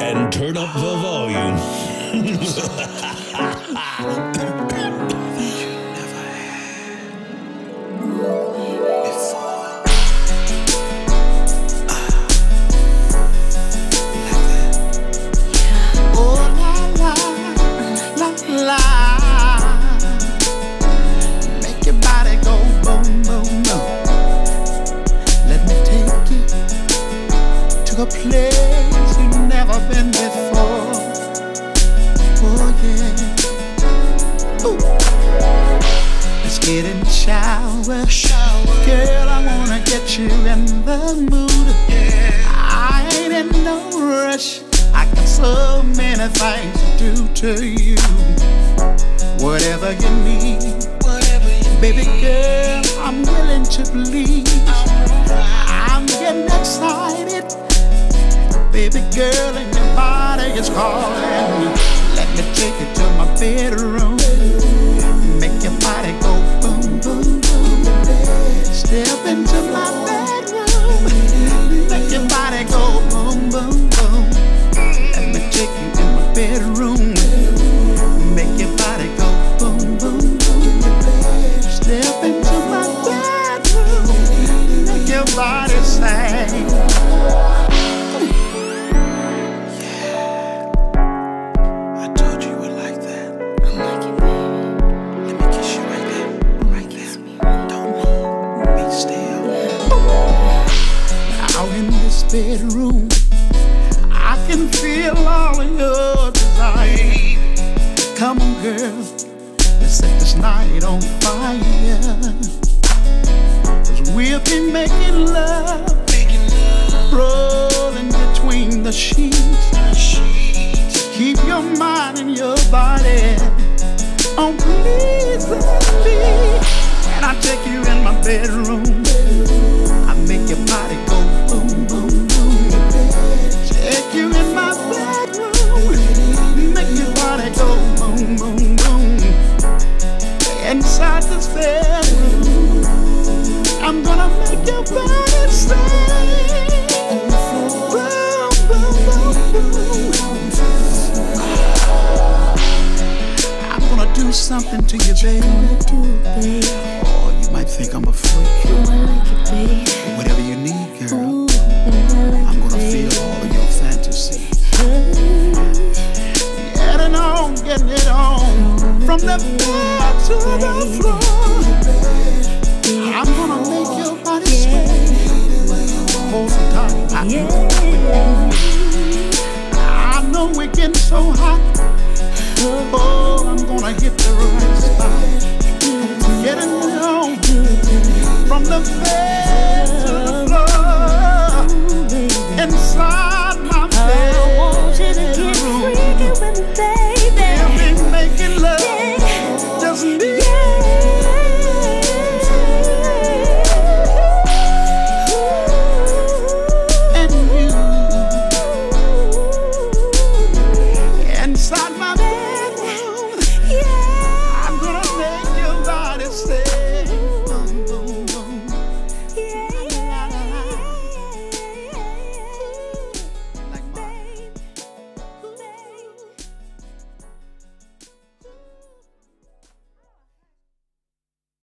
and turn up the volume. A place you've never been before. Oh yeah. Ooh. Let's get in the shower. Girl, I wanna get you in the mood. I ain't in no rush. I got so many things to do to you. Whatever you need, baby girl, I'm willing to please. I'm getting excited. Baby girl, and your body is calling. Let me take you to my bedroom. Make your body go boom, boom, boom. Step into my bedroom. Make your body go boom, boom, boom. Let me take you in my bedroom. Make your body go boom, boom, boom. Step into my bedroom. Make your body sing. Bedroom, I can feel all of your desire. Come on, girl, let's set this night on fire. 'Cause we'll be making love, rolling between the sheets. Keep your mind and your body on pleasing me. When I take you in my bedroom, I make your body go boom, boom. Take you in my bedroom, make your body go boom, boom, boom. Inside this bedroom, I'm gonna make your body sing. Boom, boom, boom, boom. I'm gonna do something to you, baby. Oh, you might think I'm a freak. Whatever you need, girl. I'm gonna feel all of your fantasy. Getting it on. From the bed to the floor. I'm gonna make your body sway. Hold on tight. I know we're getting so hot. Oh, I'm gonna hit the right spot. Getting it on. From the bed